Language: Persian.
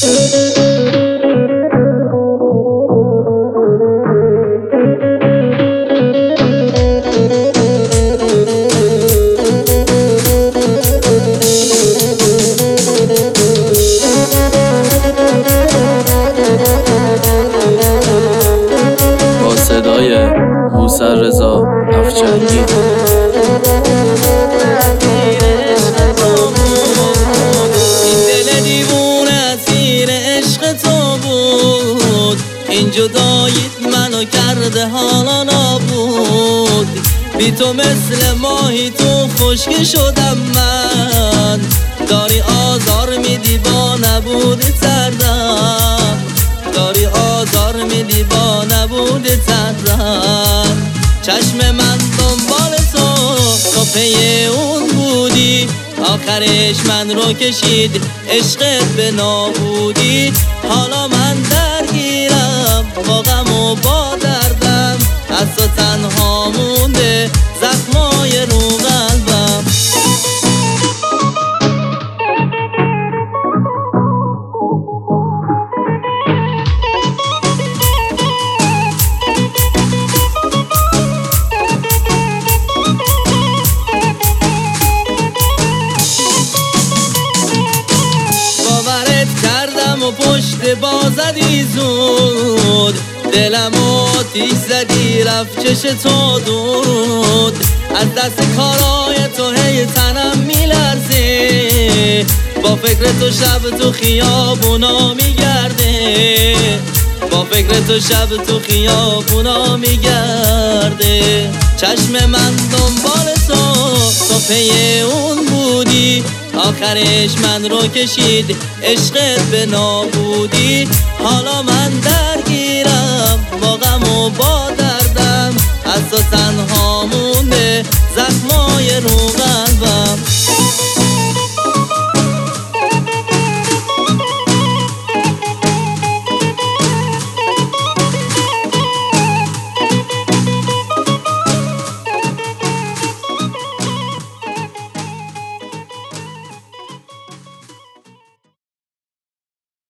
با صدای موسر رضا افچنگی. این دل دیوونه اسیر عشق تو بود، این جداییت منو کرده حالا نابود. بی تو مثل ماهی تو خشکی شدم من، داری آزار میدی با نبود تردم، داری آزار میدی با نبود تردم. چشم من دنبال تو پی اون بودی، آخرش من رو کشید عشقت به نابودی. حالا من درگیرم با غم و با دردم، از تو تنها مونده زخمای رو قلبم. و پشت بازدی زود، دلم آتیش زدی رفت چش تو دود. از دست کارای تو هی تنم میلرزه، با فکر تو شب تو خیابونا میگرده، با فکر تو شب تو خیابونا میگرده. چشم من دنبال تو پی اون بودی، آخرش من رو کشید عشقت به نابودی. حالا من درگیرم با غم و با